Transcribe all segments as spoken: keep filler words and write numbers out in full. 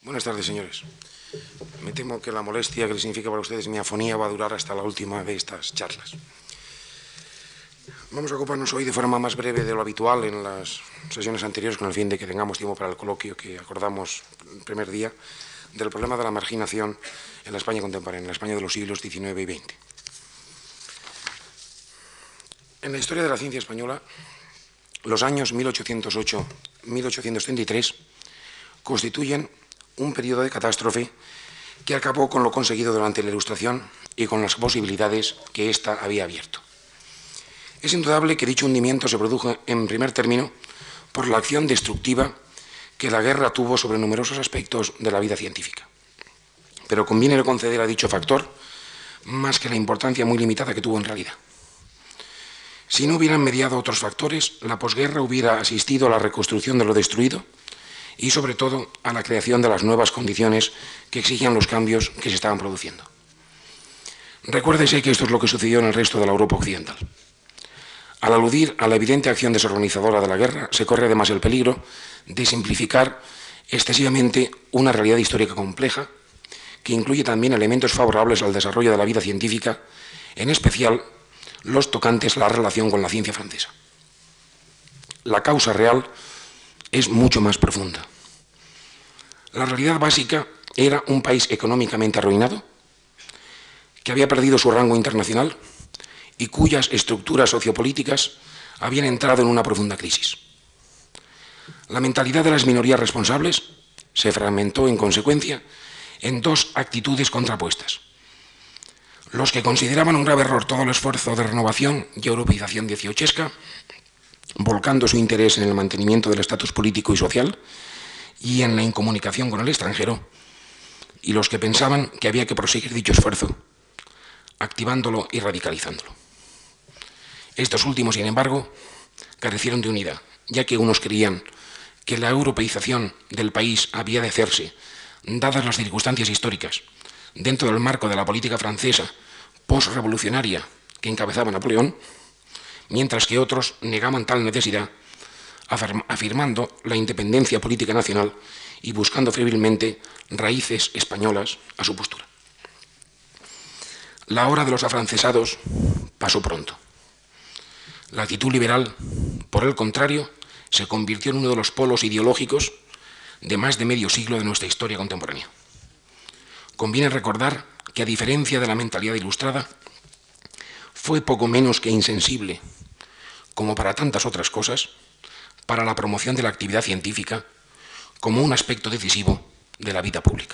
Buenas tardes, señores. Me temo que la molestia que le significa para ustedes mi afonía va a durar hasta la última de estas charlas. Vamos a ocuparnos hoy de forma más breve de lo habitual en las sesiones anteriores, con el fin de que tengamos tiempo para el coloquio que acordamos el primer día, del problema de la marginación en la España contemporánea, en la España de los siglos diecinueve y veinte. En la historia de la ciencia española, los años mil ochocientos ocho a mil ochocientos treinta y tres constituyen un periodo de catástrofe que acabó con lo conseguido durante la Ilustración y con las posibilidades que ésta había abierto. Es indudable que dicho hundimiento se produjo en primer término por la acción destructiva que la guerra tuvo sobre numerosos aspectos de la vida científica. Pero conviene conceder a dicho factor más que la importancia muy limitada que tuvo en realidad. Si no hubieran mediado otros factores, la posguerra hubiera asistido a la reconstrucción de lo destruido y, sobre todo, a la creación de las nuevas condiciones que exigían los cambios que se estaban produciendo. Recuérdese que esto es lo que sucedió en el resto de la Europa occidental. Al aludir a la evidente acción desorganizadora de la guerra, se corre además el peligro de simplificar excesivamente una realidad histórica compleja que incluye también elementos favorables al desarrollo de la vida científica, en especial los tocantes a la relación con la ciencia francesa. La causa real es mucho más profunda. La realidad básica era un país económicamente arruinado, que había perdido su rango internacional y cuyas estructuras sociopolíticas habían entrado en una profunda crisis. La mentalidad de las minorías responsables se fragmentó en consecuencia en dos actitudes contrapuestas. Los que consideraban un grave error todo el esfuerzo de renovación y europeización dieciochesca, volcando su interés en el mantenimiento del estatus político y social y en la incomunicación con el extranjero, y los que pensaban que había que proseguir dicho esfuerzo, activándolo y radicalizándolo. Estos últimos, sin embargo, carecieron de unidad, ya que unos creían que la europeización del país había de hacerse, dadas las circunstancias históricas, dentro del marco de la política francesa postrevolucionaria que encabezaba Napoleón, mientras que otros negaban tal necesidad, afirmando la independencia política nacional y buscando febrilmente raíces españolas a su postura. La hora de los afrancesados pasó pronto. La actitud liberal, por el contrario, se convirtió en uno de los polos ideológicos de más de medio siglo de nuestra historia contemporánea. Conviene recordar que, a diferencia de la mentalidad ilustrada, fue poco menos que insensible, como para tantas otras cosas, para la promoción de la actividad científica como un aspecto decisivo de la vida pública.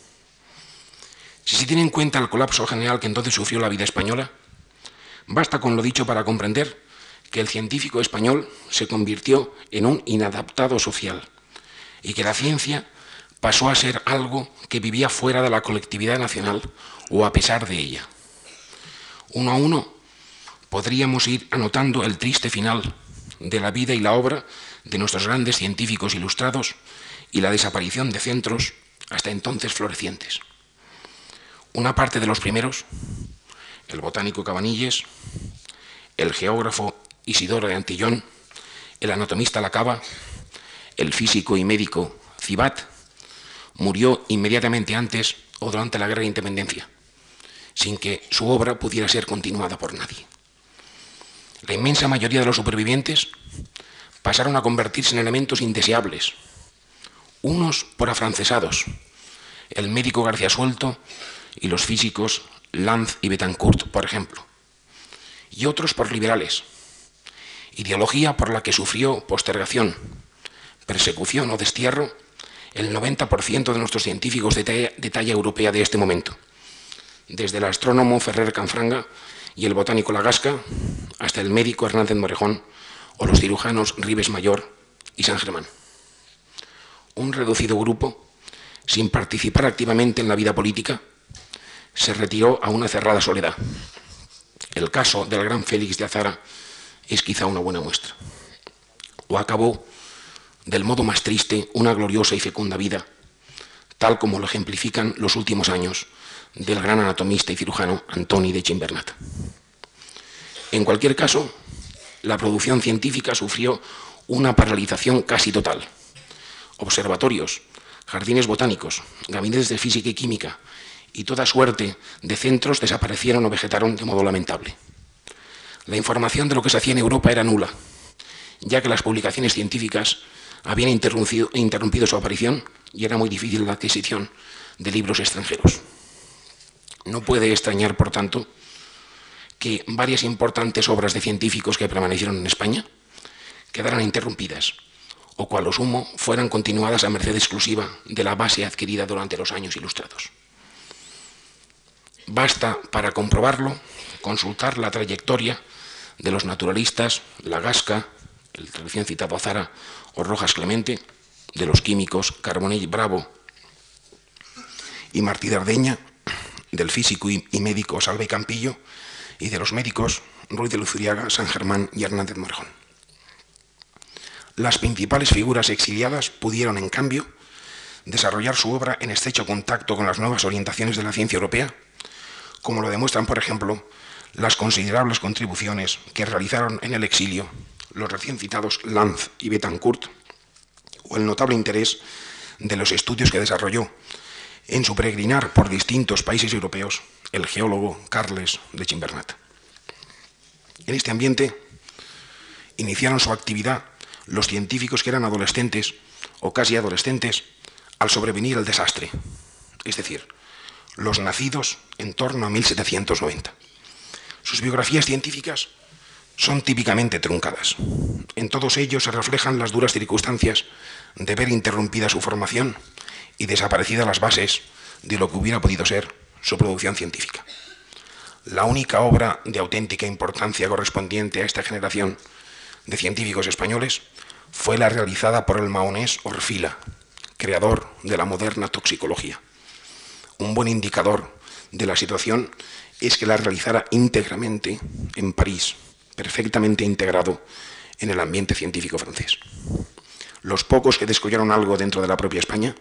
Si se tiene en cuenta el colapso general que entonces sufrió la vida española, basta con lo dicho para comprender que el científico español se convirtió en un inadaptado social y que la ciencia pasó a ser algo que vivía fuera de la colectividad nacional o a pesar de ella. Uno a uno podríamos ir anotando el triste final de la vida y la obra de nuestros grandes científicos ilustrados y la desaparición de centros hasta entonces florecientes. Una parte de los primeros, el botánico Cabanilles, el geógrafo Isidoro de Antillón, el anatomista Lacava, el físico y médico Cibat, murió inmediatamente antes o durante la Guerra de Independencia, sin que su obra pudiera ser continuada por nadie. La inmensa mayoría de los supervivientes pasaron a convertirse en elementos indeseables, unos por afrancesados, el médico García Suelto y los físicos Lanz y Betancourt, por ejemplo, y otros por liberales, ideología por la que sufrió postergación, persecución o destierro el noventa por ciento de nuestros científicos de talla, de talla europea de este momento, desde el astrónomo Ferrer Canfranga y el botánico Lagasca hasta el médico Hernández Morejón o los cirujanos Ribes Mayor y San Germán. Un reducido grupo, sin participar activamente en la vida política, se retiró a una cerrada soledad. El caso del gran Félix de Azara es quizá una buena muestra. O acabó del modo más triste una gloriosa y fecunda vida, tal como lo ejemplifican los últimos años del gran anatomista y cirujano Antoni de Gimbernat. En cualquier caso, la producción científica sufrió una paralización casi total. Observatorios, Jardines botánicos, gabinetes de física y química y toda suerte de centros desaparecieron o vegetaron de modo lamentable. La información de lo que se hacía en Europa era nula, ya que las publicaciones científicas habían interrumpido, interrumpido su aparición y era muy difícil la adquisición de libros extranjeros. No puede extrañar, por tanto, que varias importantes obras de científicos que permanecieron en España quedaran interrumpidas o, cual lo sumo, fueran continuadas a merced exclusiva de la base adquirida durante los años ilustrados. Basta, para comprobarlo, consultar la trayectoria de los naturalistas Lagasca, el recién citado Azara o Rojas Clemente, de los químicos Carbonell Bravo y Martí de Ardeña, del físico y médico Salve Campillo y de los médicos Ruiz de Luzuriaga, San Germán y Hernández Morejón. Las principales figuras exiliadas pudieron, en cambio, desarrollar su obra en estrecho contacto con las nuevas orientaciones de la ciencia europea, como lo demuestran, por ejemplo, las considerables contribuciones que realizaron en el exilio los recién citados Lanz y Betancourt, o el notable interés de los estudios que desarrolló en su peregrinar por distintos países europeos el geólogo Carles de Gimbernat. En este ambiente iniciaron su actividad los científicos que eran adolescentes o casi adolescentes al sobrevenir el desastre, es decir, los nacidos en torno a mil setecientos noventa. Sus biografías científicas son típicamente truncadas. En todos ellos se reflejan las duras circunstancias de ver interrumpida su formación y desaparecidas las bases de lo que hubiera podido ser su producción científica. La única obra de auténtica importancia correspondiente a esta generación de científicos españoles fue la realizada por el mahonés Orfila, creador de la moderna toxicología. Un buen indicador de la situación es que la realizara íntegramente en París, perfectamente integrado en el ambiente científico francés. Los pocos que descollaron algo dentro de la propia España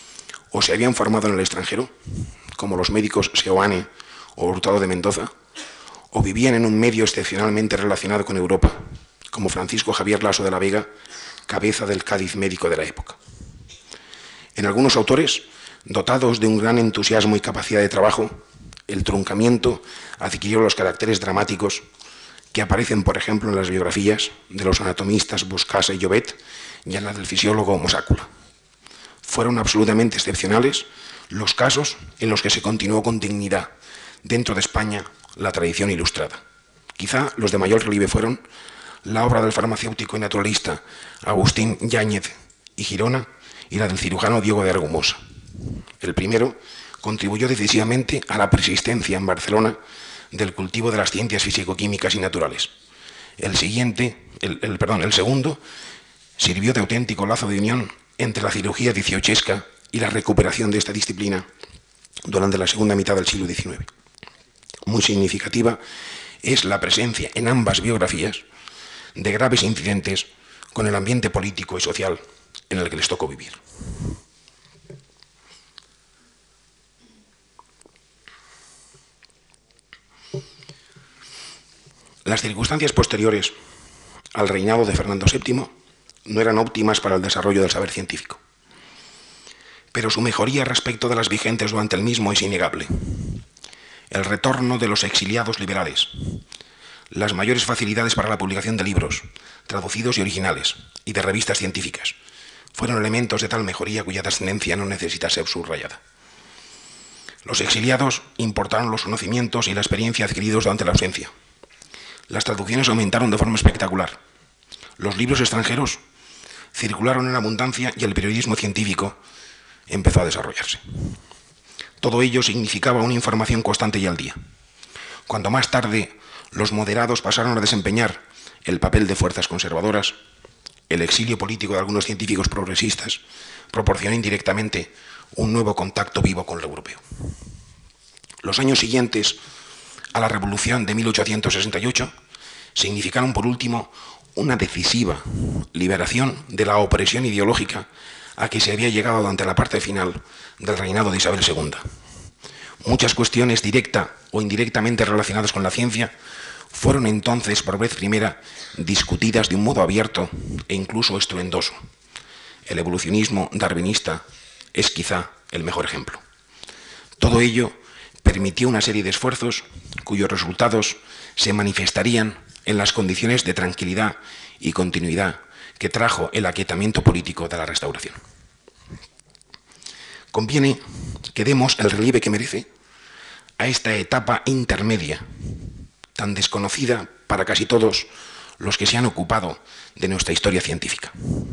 o se habían formado en el extranjero, como los médicos Seoane o Hurtado de Mendoza, o vivían en un medio excepcionalmente relacionado con Europa, como Francisco Javier Laso de la Vega, cabeza del Cádiz médico de la época. En algunos autores, dotados de un gran entusiasmo y capacidad de trabajo, el truncamiento adquirió los caracteres dramáticos que aparecen, por ejemplo, en las biografías de los anatomistas Boscasa y Llobet y en la del fisiólogo Mosácula. Fueron absolutamente excepcionales los casos en los que se continuó con dignidad dentro de España la tradición ilustrada. Quizá los de mayor relieve fueron la obra del farmacéutico y naturalista Agustín Yáñez y Girona y la del cirujano Diego de Argumosa. El primero contribuyó decisivamente a la persistencia en Barcelona del cultivo de las ciencias físico-químicas y naturales. El siguiente, el, el, perdón, el segundo sirvió de auténtico lazo de unión entre la cirugía dieciochesca y la recuperación de esta disciplina durante la segunda mitad del siglo diecinueve. Muy significativa es la presencia en ambas biografías de graves incidentes con el ambiente político y social en el que les tocó vivir. Las circunstancias posteriores al reinado de Fernando séptimo no eran óptimas para el desarrollo del saber científico, pero su mejoría respecto de las vigentes durante el mismo es innegable. El retorno de los exiliados liberales, las mayores facilidades para la publicación de libros, traducidos y originales, y de revistas científicas, fueron elementos de tal mejoría cuya trascendencia no necesita ser subrayada. Los exiliados importaron los conocimientos y la experiencia adquiridos durante la ausencia. Las traducciones aumentaron de forma espectacular. Los libros extranjeros circularon en abundancia y el periodismo científico empezó a desarrollarse. Todo ello significaba una información constante y al día. Cuando más tarde los moderados pasaron a desempeñar el papel de fuerzas conservadoras, el exilio político de algunos científicos progresistas proporcionó indirectamente un nuevo contacto vivo con lo europeo. Los años siguientes a la Revolución de mil ochocientos sesenta y ocho significaron, por último, una decisiva liberación de la opresión ideológica a que se había llegado durante la parte final del reinado de Isabel segunda. Muchas cuestiones directa o indirectamente relacionadas con la ciencia fueron entonces, por vez primera, discutidas de un modo abierto e incluso estruendoso. El evolucionismo darwinista es quizá el mejor ejemplo. Todo ello permitió una serie de esfuerzos cuyos resultados se manifestarían en las condiciones de tranquilidad y continuidad que trajo el aquietamiento político de la Restauración. Conviene que demos el relieve que merece a esta etapa intermedia, tan desconocida para casi todos los que se han ocupado de nuestra historia científica.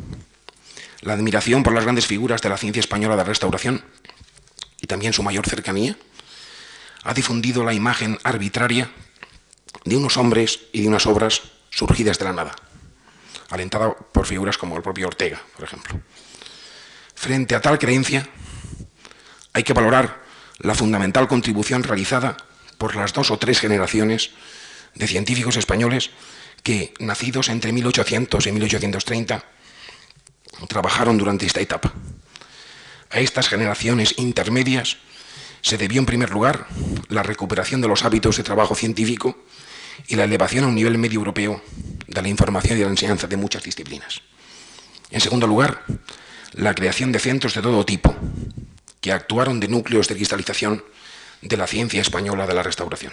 La admiración por las grandes figuras de la ciencia española de la Restauración y también su mayor cercanía ha difundido la imagen arbitraria de unos hombres y de unas obras surgidas de la nada, alentada por figuras como el propio Ortega, por ejemplo. Frente a tal creencia, hay que valorar la fundamental contribución realizada por las dos o tres generaciones de científicos españoles que, nacidos entre mil ochocientos y mil ochocientos treinta, trabajaron durante esta etapa. A estas generaciones intermedias se debió, en primer lugar, la recuperación de los hábitos de trabajo científico y la elevación a un nivel medio europeo de la información y de la enseñanza de muchas disciplinas. En segundo lugar, la creación de centros de todo tipo, que actuaron de núcleos de cristalización de la ciencia española de la Restauración.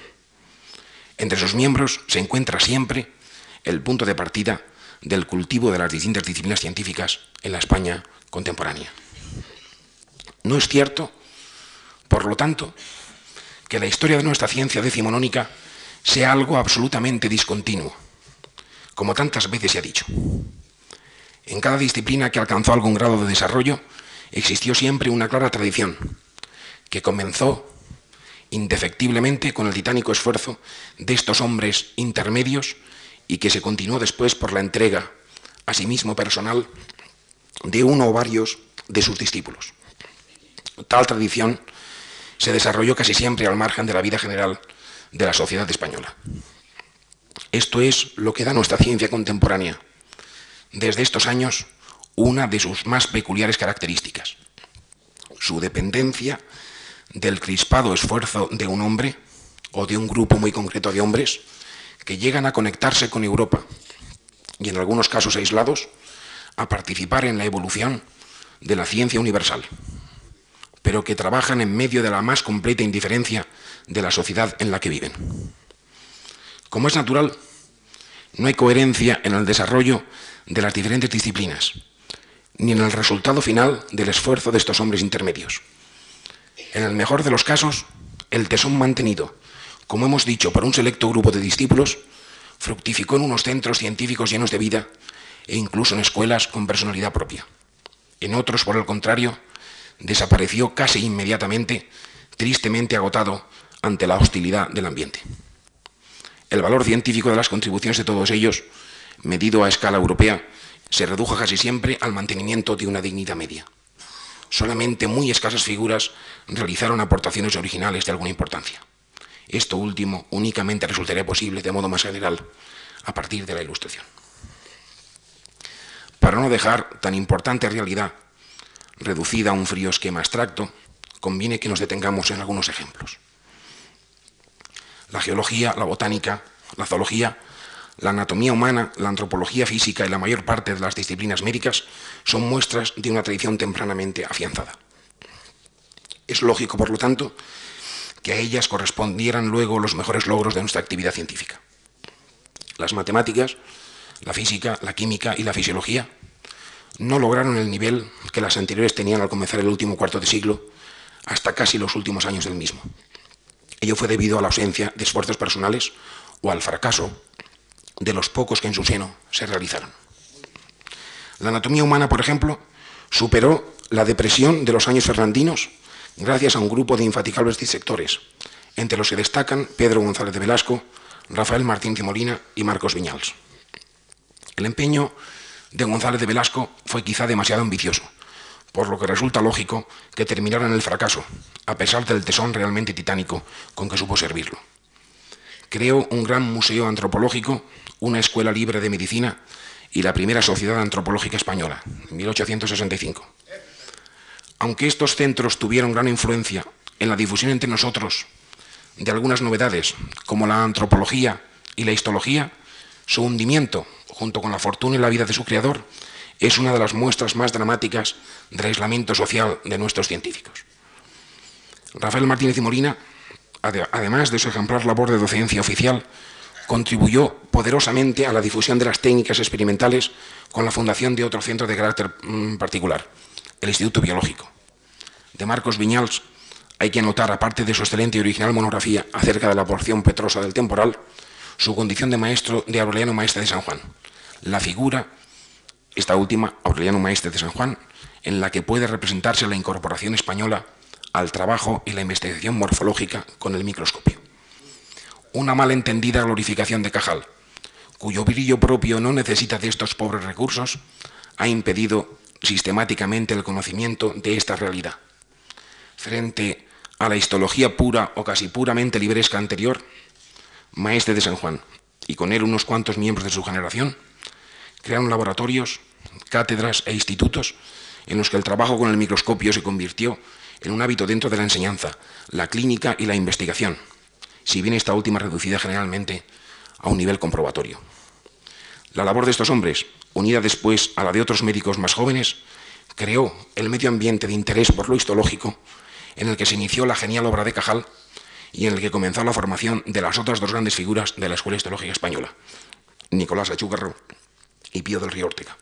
Entre sus miembros se encuentra siempre el punto de partida del cultivo de las distintas disciplinas científicas en la España contemporánea. No es cierto, por lo tanto, que la historia de nuestra ciencia decimonónica sea algo absolutamente discontinuo, como tantas veces se ha dicho. En cada disciplina que alcanzó algún grado de desarrollo, existió siempre una clara tradición, que comenzó indefectiblemente con el titánico esfuerzo de estos hombres intermedios y que se continuó después por la entrega, asimismo personal, de uno o varios de sus discípulos. Tal tradición se desarrolló casi siempre al margen de la vida general de la sociedad española. Esto es lo que da nuestra ciencia contemporánea, desde estos años, una de sus más peculiares características: su dependencia del crispado esfuerzo de un hombre o de un grupo muy concreto de hombres que llegan a conectarse con Europa y, en algunos casos aislados, a participar en la evolución de la ciencia universal, pero que trabajan en medio de la más completa indiferencia de la sociedad en la que viven. Como es natural, no hay coherencia en el desarrollo de las diferentes disciplinas, ni en el resultado final del esfuerzo de estos hombres intermedios. En el mejor de los casos, el tesón mantenido, como hemos dicho, por un selecto grupo de discípulos, fructificó en unos centros científicos llenos de vida e incluso en escuelas con personalidad propia. En otros, por el contrario, desapareció casi inmediatamente, tristemente agotado ante la hostilidad del ambiente. El valor científico de las contribuciones de todos ellos, medido a escala europea, se redujo casi siempre al mantenimiento de una dignidad media. Solamente muy escasas figuras realizaron aportaciones originales de alguna importancia. Esto último únicamente resultaría posible de modo más general a partir de la Ilustración. Para no dejar tan importante realidad reducida a un frío esquema abstracto, conviene que nos detengamos en algunos ejemplos. La geología, la botánica, la zoología, la anatomía humana, la antropología física y la mayor parte de las disciplinas médicas son muestras de una tradición tempranamente afianzada. Es lógico, por lo tanto, que a ellas correspondieran luego los mejores logros de nuestra actividad científica. Las matemáticas, la física, la química y la fisiología no lograron el nivel que las anteriores tenían al comenzar el último cuarto de siglo, hasta casi los últimos años del mismo. Ello fue debido a la ausencia de esfuerzos personales o al fracaso de los pocos que en su seno se realizaron. La anatomía humana, por ejemplo, superó la depresión de los años fernandinos gracias a un grupo de infatigables disectores, entre los que destacan Pedro González de Velasco, Rafael Martín de Molina y Marcos Viñals. El empeño de González de Velasco fue quizá demasiado ambicioso, por lo que resulta lógico que terminara en el fracaso, a pesar del tesón realmente titánico con que supo servirlo. Creó un gran museo antropológico, una escuela libre de medicina y la primera sociedad antropológica española, en mil ochocientos sesenta y cinco. Aunque estos centros tuvieron gran influencia en la difusión entre nosotros de algunas novedades, como la antropología y la histología, su hundimiento, junto con la fortuna y la vida de su creador, es una de las muestras más dramáticas del aislamiento social de nuestros científicos. Rafael Martínez y Molina, además de su ejemplar labor de docencia oficial, contribuyó poderosamente a la difusión de las técnicas experimentales con la fundación de otro centro de carácter mmm, particular, el Instituto Biológico. De Marcos Viñals hay que anotar, aparte de su excelente y original monografía acerca de la porción petrosa del temporal, su condición de maestro de Aureliano Maestre de San Juan, la figura, esta última, Aureliano Maestre de San Juan, en la que puede representarse la incorporación española al trabajo y la investigación morfológica con el microscopio. Una malentendida glorificación de Cajal, cuyo brillo propio no necesita de estos pobres recursos, ha impedido sistemáticamente el conocimiento de esta realidad. Frente a la histología pura o casi puramente libresca anterior, Maestre de San Juan, y con él unos cuantos miembros de su generación, crearon laboratorios, cátedras e institutos en los que el trabajo con el microscopio se convirtió en un hábito dentro de la enseñanza, la clínica y la investigación, si bien esta última reducida generalmente a un nivel comprobatorio. La labor de estos hombres, unida después a la de otros médicos más jóvenes, creó el medio ambiente de interés por lo histológico en el que se inició la genial obra de Cajal y en el que comenzó la formación de las otras dos grandes figuras de la Escuela Histológica Española, Nicolás Achúcarro y Pío del Río Ortega.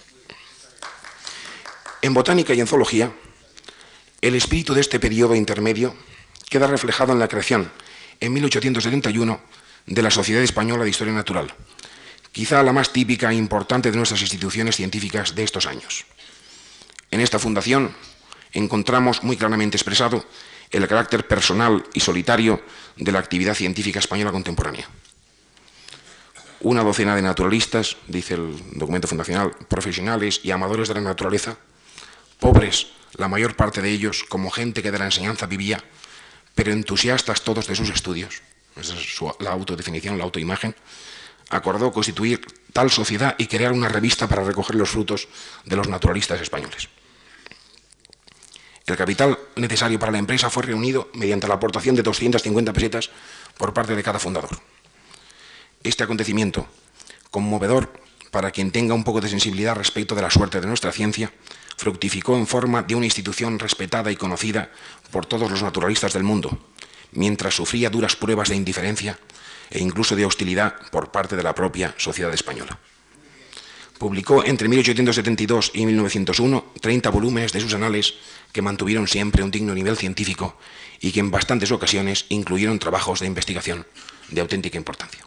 En botánica y en zoología, el espíritu de este periodo intermedio queda reflejado en la creación, en mil ochocientos setenta y uno, de la Sociedad Española de Historia Natural, quizá la más típica e importante de nuestras instituciones científicas de estos años. En esta fundación encontramos muy claramente expresado el carácter personal y solitario de la actividad científica española contemporánea. Una docena de naturalistas, dice el documento fundacional, profesionales y amadores de la naturaleza, pobres, la mayor parte de ellos, como gente que de la enseñanza vivía, pero entusiastas todos de sus estudios, esa es su, la autodefinición, la autoimagen, acordó constituir tal sociedad y crear una revista para recoger los frutos de los naturalistas españoles. El capital necesario para la empresa fue reunido mediante la aportación de doscientas cincuenta pesetas por parte de cada fundador. Este acontecimiento, conmovedor para quien tenga un poco de sensibilidad respecto de la suerte de nuestra ciencia, fructificó en forma de una institución respetada y conocida por todos los naturalistas del mundo, mientras sufría duras pruebas de indiferencia e incluso de hostilidad por parte de la propia sociedad española. Publicó entre mil ochocientos setenta y dos y mil novecientos uno treinta volúmenes de sus anales que mantuvieron siempre un digno nivel científico y que en bastantes ocasiones incluyeron trabajos de investigación de auténtica importancia.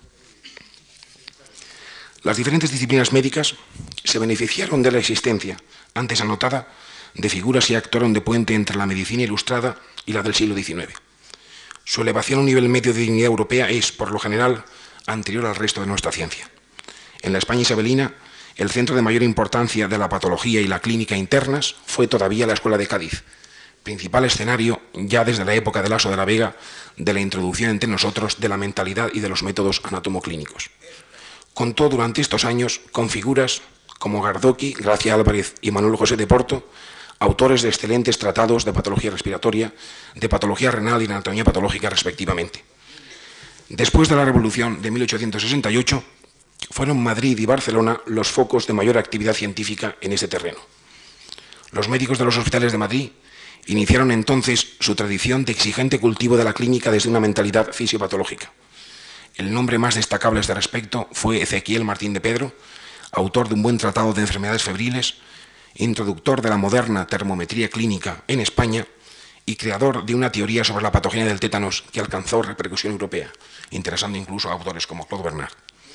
Las diferentes disciplinas médicas se beneficiaron de la existencia, antes anotada, de figuras que actuaron de puente entre la medicina ilustrada y la del siglo diecinueve. Su elevación a un nivel medio de dignidad europea es, por lo general, anterior al resto de nuestra ciencia. En la España isabelina, el centro de mayor importancia de la patología y la clínica internas fue todavía la Escuela de Cádiz, principal escenario, ya desde la época de Laso de la Vega, de la introducción entre nosotros de la mentalidad y de los métodos anatomoclínicos. Contó durante estos años con figuras como Gardoqui, Gracia Álvarez y Manuel José de Porto, autores de excelentes tratados de patología respiratoria, de patología renal y de anatomía patológica respectivamente. Después de la Revolución de mil ochocientos sesenta y ocho, fueron Madrid y Barcelona los focos de mayor actividad científica en este terreno. Los médicos de los hospitales de Madrid iniciaron entonces su tradición de exigente cultivo de la clínica desde una mentalidad fisiopatológica. El nombre más destacable a este respecto fue Ezequiel Martín de Pedro, autor de un buen tratado de enfermedades febriles, introductor de la moderna termometría clínica en España y creador de una teoría sobre la patogenia del tétanos que alcanzó repercusión europea, interesando incluso a autores como Claude Bernard.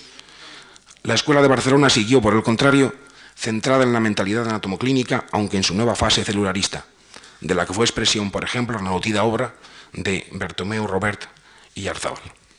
La Escuela de Barcelona siguió, por el contrario, centrada en la mentalidad anatomoclínica, aunque en su nueva fase celularista, de la que fue expresión, por ejemplo, la notida obra de Bertomeu Robert y Arzábal.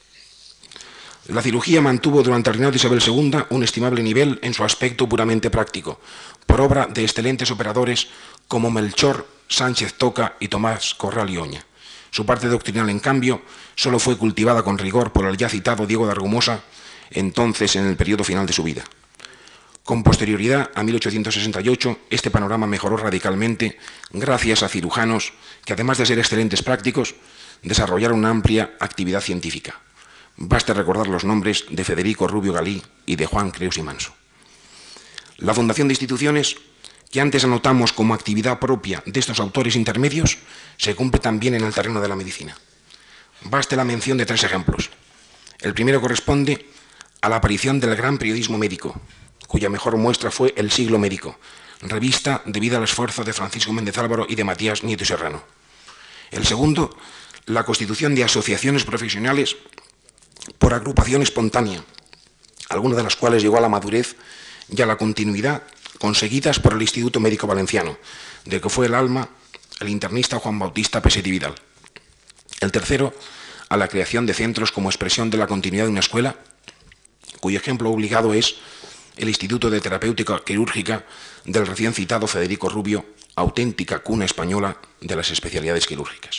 La cirugía mantuvo durante el reinado de Isabel segunda un estimable nivel en su aspecto puramente práctico, por obra de excelentes operadores como Melchor Sánchez Toca y Tomás Corral y Oña. Su parte doctrinal, en cambio, solo fue cultivada con rigor por el ya citado Diego de Argumosa, entonces en el periodo final de su vida. Con posterioridad a mil ochocientos sesenta y ocho, este panorama mejoró radicalmente gracias a cirujanos que, además de ser excelentes prácticos, desarrollaron una amplia actividad científica. Basta recordar los nombres de Federico Rubio Galí y de Juan Creus y Manso. La fundación de instituciones, que antes anotamos como actividad propia de estos autores intermedios, se cumple también en el terreno de la medicina. Baste la mención de tres ejemplos. El primero corresponde a la aparición del gran periodismo médico, cuya mejor muestra fue El Siglo Médico, revista debida al esfuerzo de Francisco Méndez Álvaro y de Matías Nieto y Serrano. El segundo, la constitución de asociaciones profesionales por agrupación espontánea, algunas de las cuales llegó a la madurez y a la continuidad conseguidas por el Instituto Médico Valenciano, del que fue el alma el internista Juan Bautista Pesetti Vidal. El tercero, a la creación de centros como expresión de la continuidad de una escuela, cuyo ejemplo obligado es el Instituto de Terapéutica Quirúrgica del recién citado Federico Rubio, auténtica cuna española de las especialidades quirúrgicas.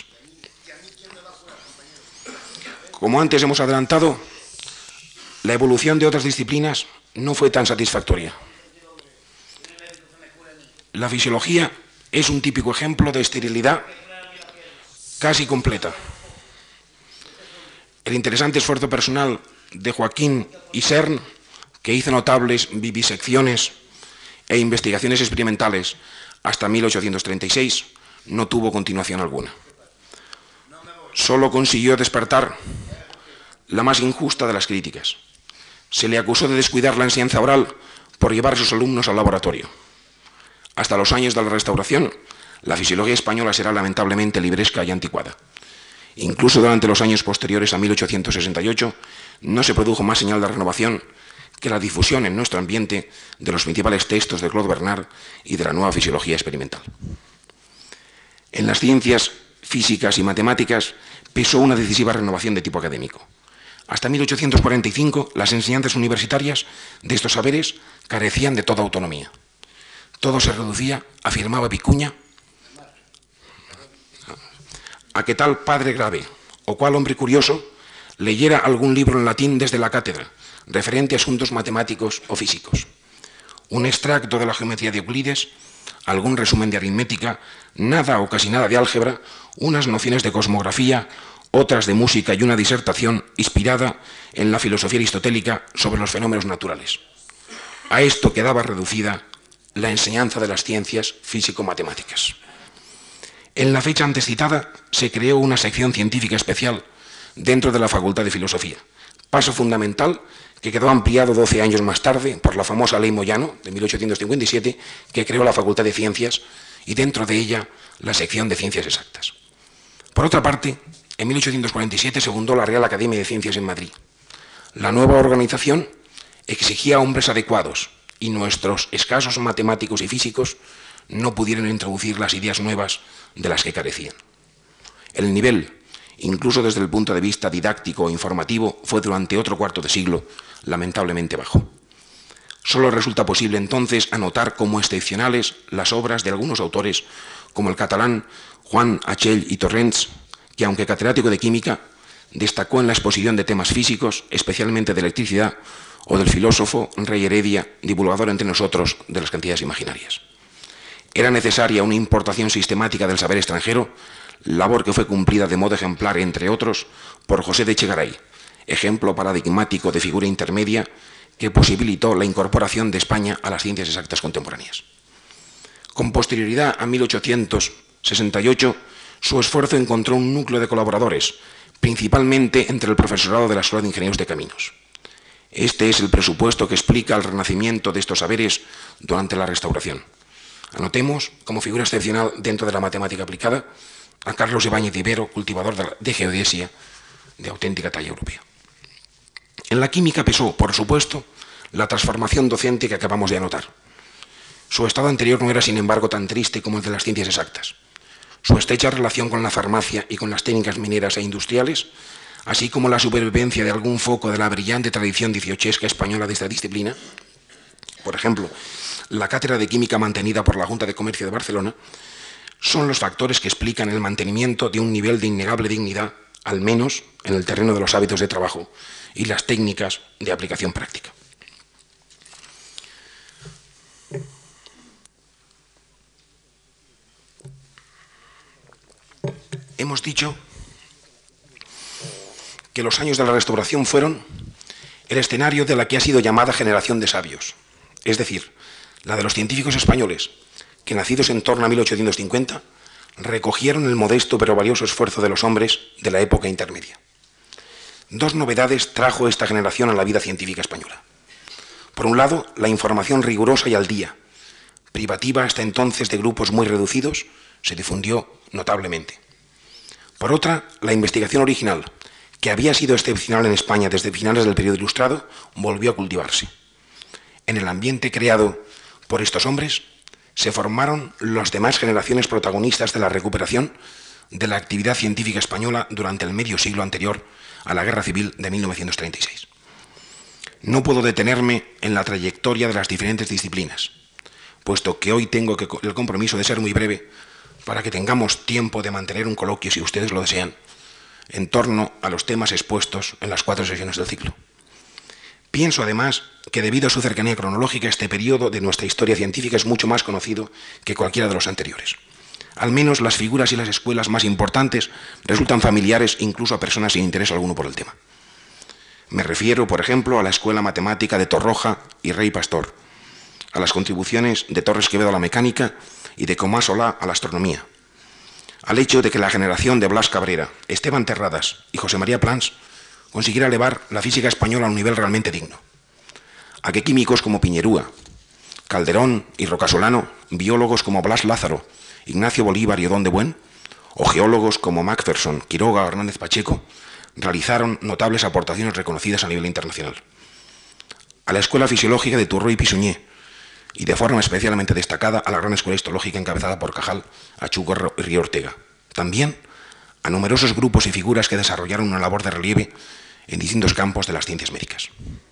Como antes hemos adelantado, la evolución de otras disciplinas no fue tan satisfactoria. La fisiología es un típico ejemplo de esterilidad casi completa. El interesante esfuerzo personal de Joaquín Isern, que hizo notables vivisecciones e investigaciones experimentales hasta mil ochocientos treinta y seis, no tuvo continuación alguna. Solo consiguió despertar la más injusta de las críticas. Se le acusó de descuidar la enseñanza oral por llevar a sus alumnos al laboratorio. Hasta los años de la Restauración, la fisiología española será lamentablemente libresca y anticuada. Incluso durante los años posteriores a mil ochocientos sesenta y ocho, no se produjo más señal de renovación que la difusión en nuestro ambiente de los principales textos de Claude Bernard y de la nueva fisiología experimental. En las ciencias físicas y matemáticas pesó una decisiva renovación de tipo académico. Hasta mil ochocientos cuarenta y cinco, las enseñanzas universitarias de estos saberes carecían de toda autonomía. Todo se reducía, afirmaba Vicuña, a que tal padre grave o cual hombre curioso leyera algún libro en latín desde la cátedra, referente a asuntos matemáticos o físicos. Un extracto de la geometría de Euclides, algún resumen de aritmética, nada o casi nada de álgebra, unas nociones de cosmografía, otras de música y una disertación inspirada en la filosofía aristotélica sobre los fenómenos naturales. A esto quedaba reducida la enseñanza de las ciencias físico-matemáticas. En la fecha antes citada se creó una sección científica especial dentro de la Facultad de Filosofía, paso fundamental que quedó ampliado doce años más tarde por la famosa Ley Moyano de mil ochocientos cincuenta y siete, que creó la Facultad de Ciencias y dentro de ella la sección de Ciencias Exactas. Por otra parte, en mil ochocientos cuarenta y siete se fundó la Real Academia de Ciencias en Madrid. La nueva organización exigía hombres adecuados y nuestros escasos matemáticos y físicos no pudieron introducir las ideas nuevas de las que carecían. El nivel, incluso desde el punto de vista didáctico o informativo, fue durante otro cuarto de siglo lamentablemente bajo. Solo resulta posible entonces anotar como excepcionales las obras de algunos autores como el catalán Juan Achell y Torrents, que aunque catedrático de química, destacó en la exposición de temas físicos, especialmente de electricidad, o del filósofo Rey Heredia, divulgador entre nosotros de las cantidades imaginarias. Era necesaria una importación sistemática del saber extranjero, labor que fue cumplida de modo ejemplar, entre otros, por José de Echegaray, ejemplo paradigmático de figura intermedia que posibilitó la incorporación de España a las ciencias exactas contemporáneas. Con posterioridad a mil ochocientos sesenta y ocho, su esfuerzo encontró un núcleo de colaboradores, principalmente entre el profesorado de la Escuela de Ingenieros de Caminos. Este es el presupuesto que explica el renacimiento de estos saberes durante la Restauración. Anotemos, como figura excepcional dentro de la matemática aplicada, a Carlos Ibáñez de Ibero, cultivador de geodesia de auténtica talla europea. En la química pesó, por supuesto, la transformación docente que acabamos de anotar. Su estado anterior no era, sin embargo, tan triste como el de las ciencias exactas. Su estrecha relación con la farmacia y con las técnicas mineras e industriales, así como la supervivencia de algún foco de la brillante tradición dieciochesca española de esta disciplina, por ejemplo, la cátedra de química mantenida por la Junta de Comercio de Barcelona, son los factores que explican el mantenimiento de un nivel de innegable dignidad, al menos en el terreno de los hábitos de trabajo y las técnicas de aplicación práctica. Hemos dicho que los años de la Restauración fueron el escenario de la que ha sido llamada generación de sabios, es decir, la de los científicos españoles, que nacidos en torno a mil ochocientos cincuenta, recogieron el modesto pero valioso esfuerzo de los hombres de la época intermedia. Dos novedades trajo esta generación a la vida científica española. Por un lado, la información rigurosa y al día, privativa hasta entonces de grupos muy reducidos, se difundió notablemente. Por otra, la investigación original, que había sido excepcional en España desde finales del periodo ilustrado, volvió a cultivarse. En el ambiente creado por estos hombres, se formaron las demás generaciones protagonistas de la recuperación de la actividad científica española durante el medio siglo anterior a la Guerra Civil de mil novecientos treinta y seis. No puedo detenerme en la trayectoria de las diferentes disciplinas, puesto que hoy tengo que, el compromiso de ser muy breve para que tengamos tiempo de mantener un coloquio, si ustedes lo desean, en torno a los temas expuestos en las cuatro sesiones del ciclo. Pienso, además, que debido a su cercanía cronológica, este periodo de nuestra historia científica es mucho más conocido que cualquiera de los anteriores. Al menos las figuras y las escuelas más importantes resultan familiares incluso a personas sin interés alguno por el tema. Me refiero, por ejemplo, a la escuela matemática de Torroja y Rey Pastor, a las contribuciones de Torres Quevedo a la mecánica y de Comás Solá a la astronomía, al hecho de que la generación de Blas Cabrera, Esteban Terradas y José María Plans consiguiera elevar la física española a un nivel realmente digno, a que químicos como Piñerúa, Calderón y Rocasolano, biólogos como Blas Lázaro, Ignacio Bolívar y Odón de Buen, o geólogos como Macpherson, Quiroga o Hernández Pacheco, realizaron notables aportaciones reconocidas a nivel internacional. A la Escuela Fisiológica de Turró y Pisuñé, y de forma especialmente destacada a la Gran Escuela Histológica encabezada por Cajal, Achúcar y Río Ortega. También a numerosos grupos y figuras que desarrollaron una labor de relieve en distintos campos de las ciencias médicas.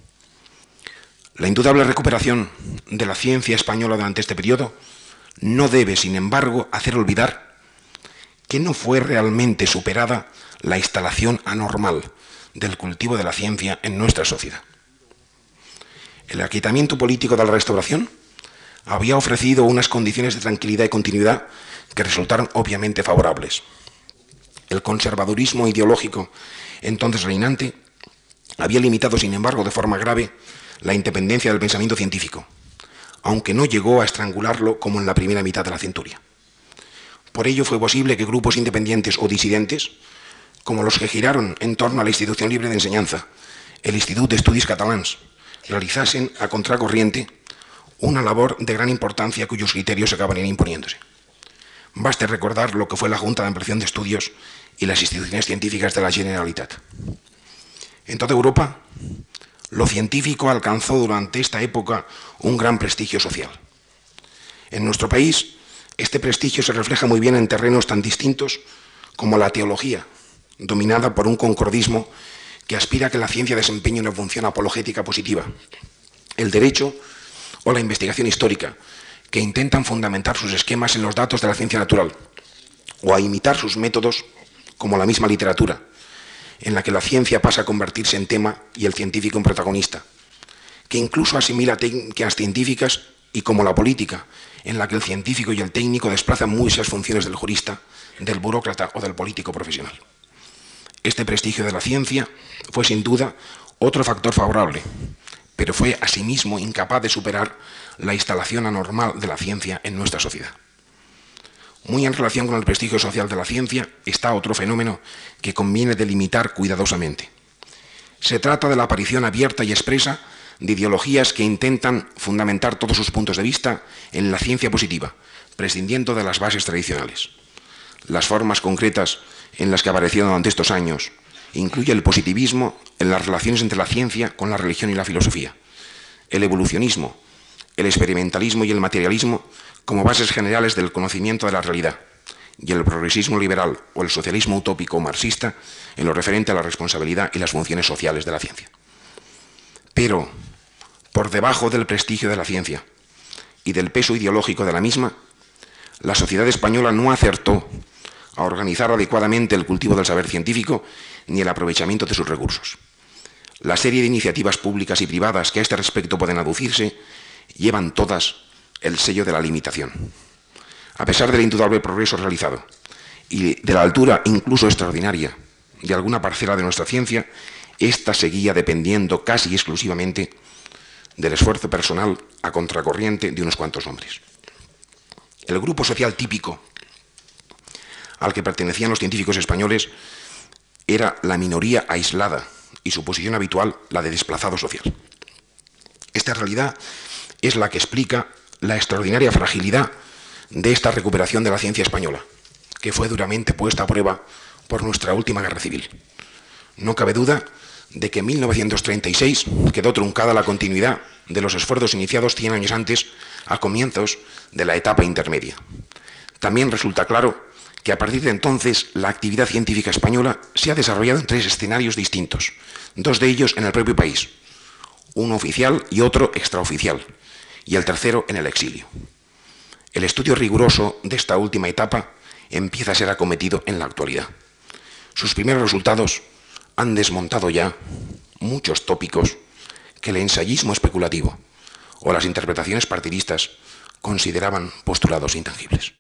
La indudable recuperación de la ciencia española durante este periodo no debe, sin embargo, hacer olvidar que no fue realmente superada la instalación anormal del cultivo de la ciencia en nuestra sociedad. El aquietamiento político de la Restauración había ofrecido unas condiciones de tranquilidad y continuidad que resultaron obviamente favorables. El conservadurismo ideológico entonces reinante había limitado, sin embargo, de forma grave la independencia del pensamiento científico, aunque no llegó a estrangularlo como en la primera mitad de la centuria. Por ello fue posible que grupos independientes o disidentes, como los que giraron en torno a la Institución Libre de Enseñanza, el Institut d'Estudis Catalans, realizasen a contracorriente una labor de gran importancia cuyos criterios acabarían imponiéndose. Baste recordar lo que fue la Junta de Ampliación de Estudios y las instituciones científicas de la Generalitat. En toda Europa, lo científico alcanzó durante esta época un gran prestigio social. En nuestro país, este prestigio se refleja muy bien en terrenos tan distintos como la teología, dominada por un concordismo que aspira a que la ciencia desempeñe una función apologética positiva, el derecho o la investigación histórica, que intentan fundamentar sus esquemas en los datos de la ciencia natural, o a imitar sus métodos como la misma literatura, en la que la ciencia pasa a convertirse en tema y el científico en protagonista, que incluso asimila técnicas científicas, y como la política, en la que el científico y el técnico desplazan muchas funciones del jurista, del burócrata o del político profesional. Este prestigio de la ciencia fue sin duda otro factor favorable, pero fue asimismo incapaz de superar la instalación anormal de la ciencia en nuestra sociedad. Muy en relación con el prestigio social de la ciencia está otro fenómeno que conviene delimitar cuidadosamente. Se trata de la aparición abierta y expresa de ideologías que intentan fundamentar todos sus puntos de vista en la ciencia positiva, prescindiendo de las bases tradicionales. Las formas concretas en las que aparecieron durante estos años incluye el positivismo en las relaciones entre la ciencia con la religión y la filosofía, el evolucionismo, el experimentalismo y el materialismo como bases generales del conocimiento de la realidad, y el progresismo liberal o el socialismo utópico marxista en lo referente a la responsabilidad y las funciones sociales de la ciencia. Pero, por debajo del prestigio de la ciencia y del peso ideológico de la misma, la sociedad española no acertó a organizar adecuadamente el cultivo del saber científico ni el aprovechamiento de sus recursos. La serie de iniciativas públicas y privadas que a este respecto pueden aducirse llevan todas el sello de la limitación. A pesar del indudable progreso realizado y de la altura incluso extraordinaria de alguna parcela de nuestra ciencia, ésta seguía dependiendo casi exclusivamente del esfuerzo personal a contracorriente de unos cuantos hombres. El grupo social típico al que pertenecían los científicos españoles era la minoría aislada y su posición habitual la de desplazado social. Esta realidad es la que explica la extraordinaria fragilidad de esta recuperación de la ciencia española, que fue duramente puesta a prueba por nuestra última guerra civil. No cabe duda de que en mil novecientos treinta y seis quedó truncada la continuidad de los esfuerzos iniciados cien años antes, a comienzos de la etapa intermedia. También resulta claro que a partir de entonces la actividad científica española se ha desarrollado en tres escenarios distintos, dos de ellos en el propio país, uno oficial y otro extraoficial, y el tercero en el exilio. El estudio riguroso de esta última etapa empieza a ser acometido en la actualidad. Sus primeros resultados han desmontado ya muchos tópicos que el ensayismo especulativo o las interpretaciones partidistas consideraban postulados intangibles.